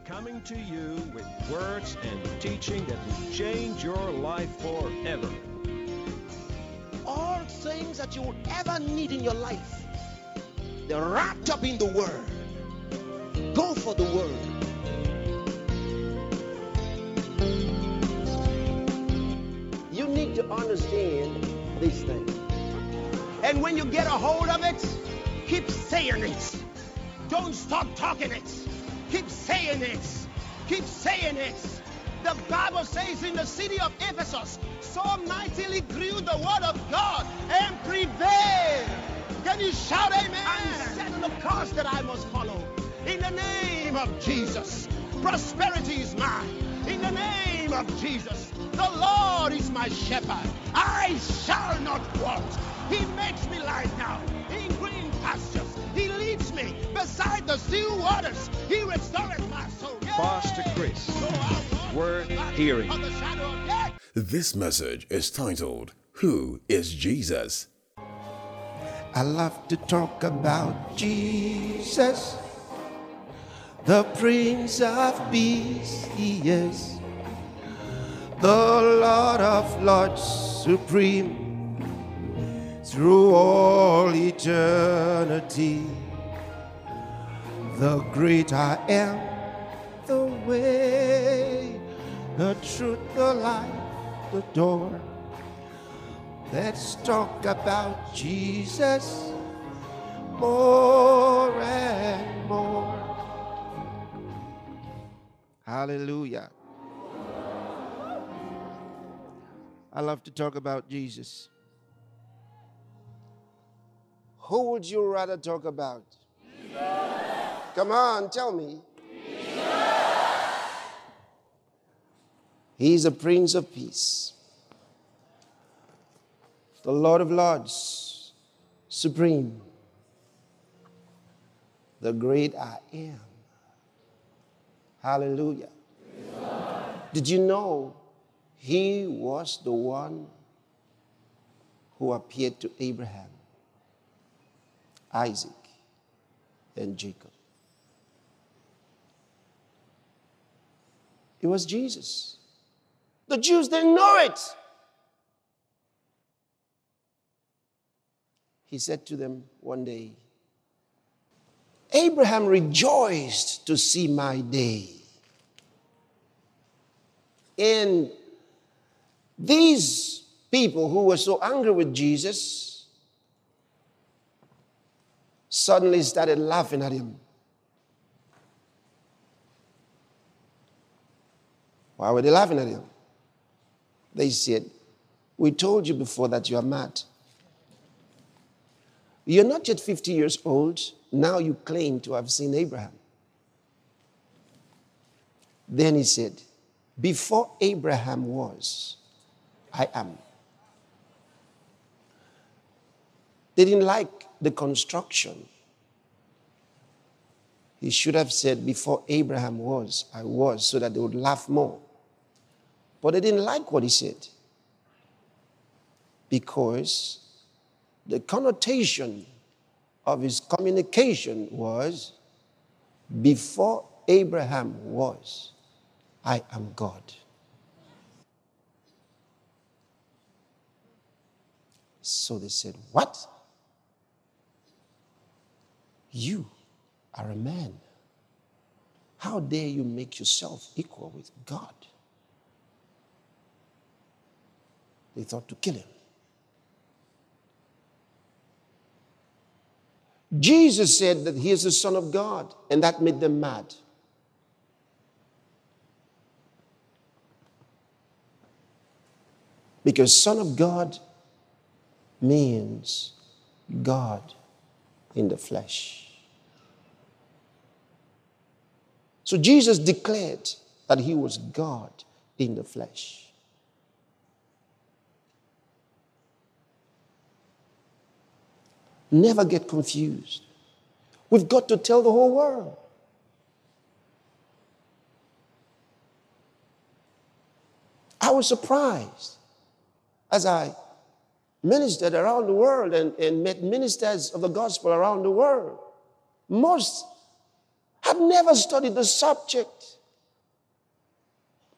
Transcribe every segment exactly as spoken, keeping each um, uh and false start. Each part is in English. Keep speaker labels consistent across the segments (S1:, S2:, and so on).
S1: coming to you with words and teaching that will change your life forever.
S2: All things that you would ever need in your life, they're wrapped up in the Word. Go for the Word. You need to understand these things. And when you get a hold of it, keep saying it. Don't stop talking it. Keep saying it. Keep saying it. The Bible says in the city of Ephesus, so mightily grew the word of God and prevailed. Can you shout amen? I'm setting the course that I must follow. In the name of Jesus, prosperity is mine. In the name of Jesus, the Lord is my shepherd. I shall not want. He makes me lie down in green pastures. He leads me beside the still waters. He restores my soul.
S1: Pastor Chris, Word Hearing.
S3: This message is titled, Who is Jesus?
S4: I love to talk about Jesus, the Prince of Peace. He is the Lord of Lords, supreme through all eternity. The great I am, the way, the truth, the life, the door. Let's talk about Jesus more and more. Hallelujah. I love to talk about Jesus. Who would you rather talk about? Jesus. Come on, tell me. Jesus. He's a Prince of Peace, the Lord of Lords, supreme, the great I am. Hallelujah. Jesus. Did you know he was the one who appeared to Abraham, Isaac, and Jacob? It was Jesus. The Jews didn't know it. He said to them one day, Abraham rejoiced to see my day. And these people who were so angry with Jesus suddenly started laughing at him. Why were they laughing at him? They said, we told you before that you are mad. You're not yet fifty years old. Now you claim to have seen Abraham. Then he said, before Abraham was, I am. They didn't like the construction. He should have said, before Abraham was, I was, so that they would laugh more. But they didn't like what he said, because the connotation of his communication was, before Abraham was, I am God. So they said, what? You are a man. How dare you make yourself equal with God? They thought to kill him. Jesus said that he is the Son of God, and that made them mad. Because Son of God means God in the flesh. So Jesus declared that he was God in the flesh. Never get confused. We've got to tell the whole world. I was surprised as I ministered around the world and, and met ministers of the gospel around the world. Most had never studied the subject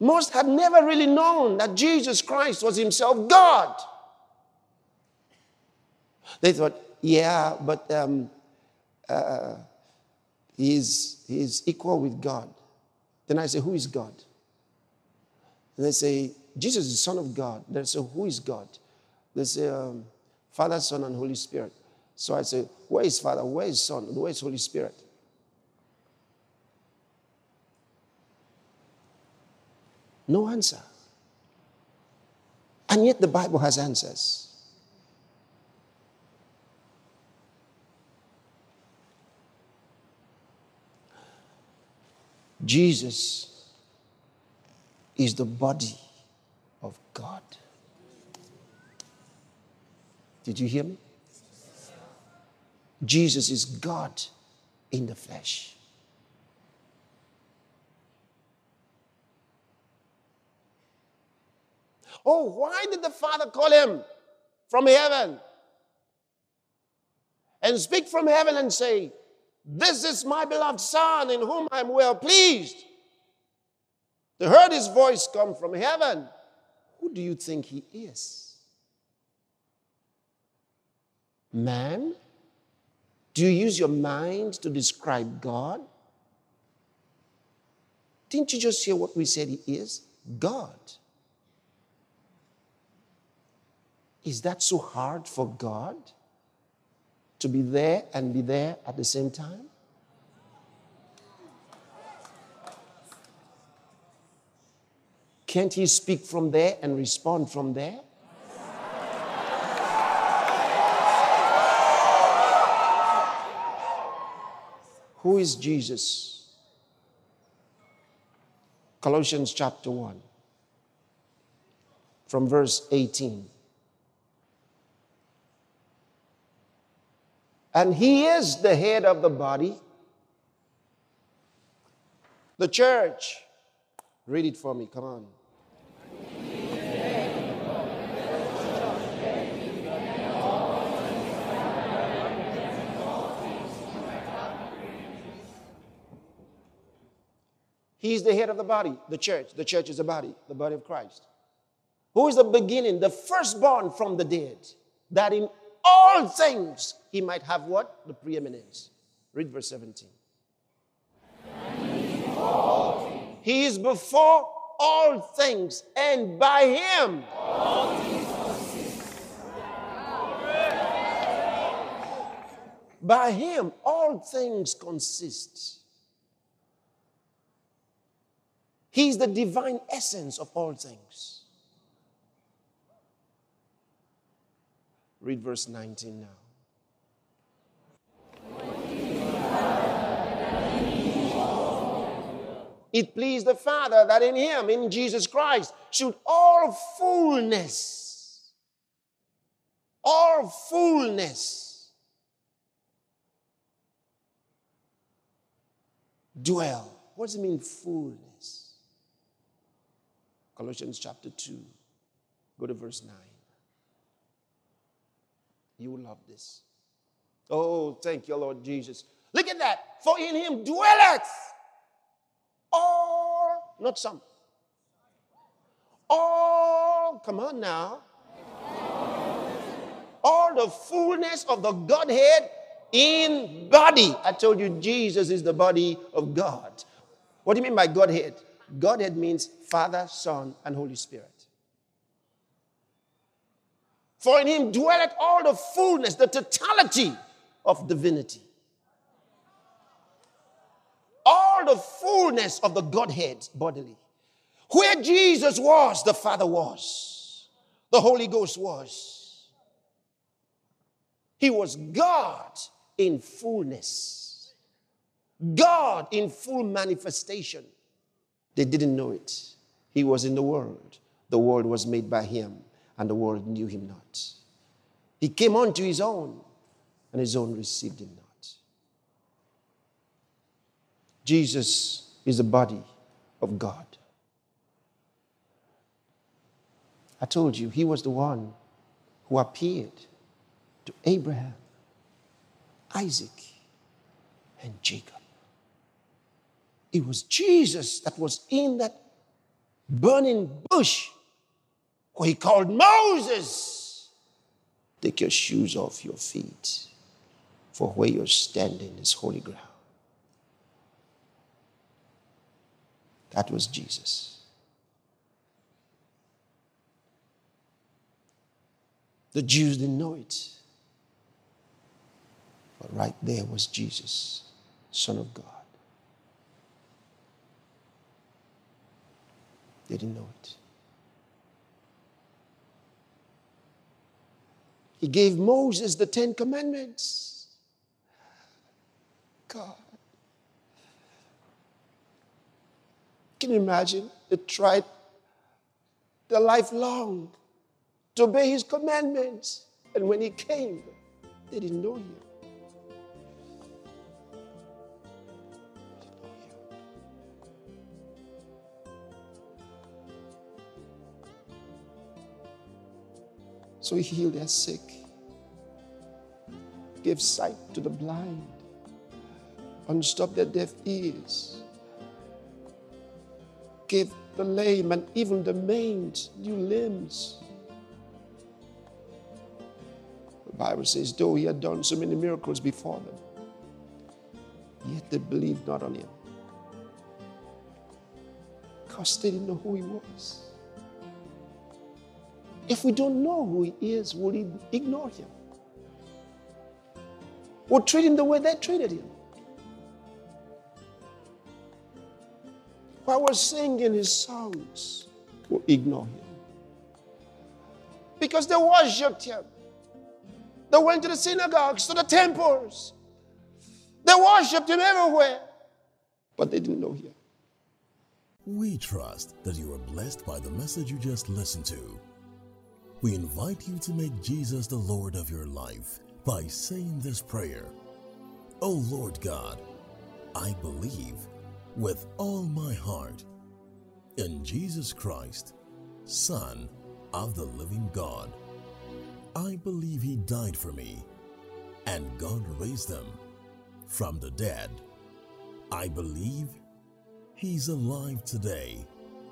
S4: Most had never really known that Jesus Christ was himself God. They thought, yeah, but um, uh, he's, he's equal with God. Then I say, who is God? And they say, Jesus is the Son of God. They say, who is God? They say, um, Father, Son, and Holy Spirit. So I say, where is Father? Where is Son? Where is Holy Spirit? No answer. And yet the Bible has answers. Jesus is the body of God. Did you hear me? Jesus is God in the flesh. Oh, why did the Father call him from heaven and speak from heaven and say, this is my beloved Son in whom I am well pleased? They heard his voice come from heaven. Who do you think he is? Man? Do you use your mind to describe God? Didn't you just hear what we said he is? God. Is that so hard for God to be there and be there at the same time? Can't he speak from there and respond from there? Who is Jesus? Colossians chapter one, from verse eighteen. And he is the head of the body, the church. Read it for me, come on. He's the head of the body, the church. The church is the body, the body of Christ. Who is the beginning, the firstborn from the dead, that in all things he might have what? The preeminence. Read verse seventeen. He is before all things, and by him all things consist. By him all things consist. He's the divine essence of all things. Read verse nineteen now. It pleased the Father that in him, in Jesus Christ, should all fullness, all fullness dwell. What does it mean, fullness? Colossians chapter two, go to verse nine. You will love this. Oh, thank you, Lord Jesus. Look at that. For in him dwelleth all, not some, all, come on now, all the fullness of the Godhead in body. I told you Jesus is the body of God. What do you mean by Godhead? Godhead means Father, Son, and Holy Spirit. For in him dwelleth all the fullness, the totality of divinity. All the fullness of the Godhead bodily. Where Jesus was, the Father was. The Holy Ghost was. He was God in fullness. God in full manifestation. They didn't know it. He was in the world. The world was made by him, and the world knew him not. He came unto his own, and his own received him not. Jesus is the body of God. I told you, he was the one who appeared to Abraham, Isaac, and Jacob. It was Jesus that was in that burning bush where he called Moses, take your shoes off your feet, for where you're standing is holy ground. That was Jesus. The Jews didn't know it. But right there was Jesus, Son of God. They didn't know it. He gave Moses the Ten Commandments. God. Can you imagine? They tried their life long to obey his commandments. And when he came, they didn't know him. So he healed their sick, gave sight to the blind, unstopped their deaf ears, gave the lame and even the maimed new limbs. The Bible says, though he had done so many miracles before them, yet they believed not on him, because they didn't know who he was. If we don't know who he is, will we ignore him? We'll treat him the way they treated him. While we're singing his songs, we'll ignore him. Because they worshipped him. They went to the synagogues, to the temples. They worshipped him everywhere. But they didn't know him.
S3: We trust that you are blessed by the message you just listened to. We invite you to make Jesus the Lord of your life by saying this prayer. O Lord God, I believe with all my heart in Jesus Christ, Son of the living God. I believe he died for me and God raised him from the dead. I believe he's alive today.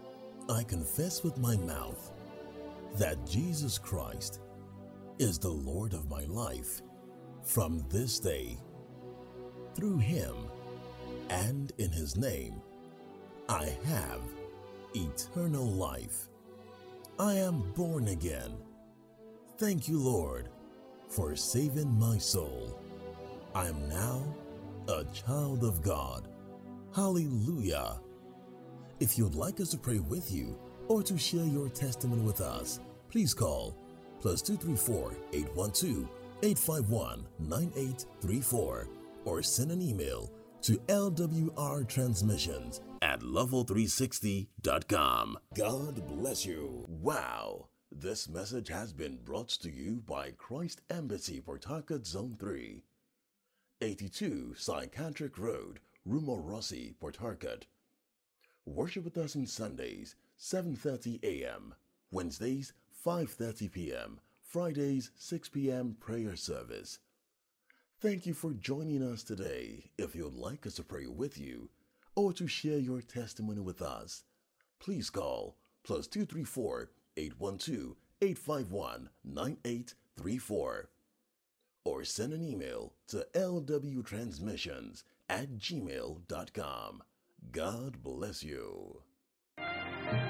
S3: I confess with my mouth that Jesus Christ is the Lord of my life from this day. Through him and in his name, I have eternal life. I am born again. Thank you, Lord, for saving my soul. I am now a child of God. Hallelujah. If you'd like us to pray with you or to share your testimony with us, please call plus two three four, eight one two, eight five one, nine eight three four or send an email to L W R transmissions at level three sixty dot com. God bless you. Wow. This message has been brought to you by Christ Embassy, Port Harcourt, Zone three, eighty-two Psychiatric Road, Rumorossi, Port Harcourt. Worship with us on Sundays, seven thirty a.m., Wednesdays, five thirty p.m., Fridays, six p.m. prayer service. Thank you for joining us today. If you'd like us to pray with you or to share your testimony with us, please call plus two three four, eight one two, eight five one, nine eight three four or send an email to L W transmissions at gmail dot com. God bless you.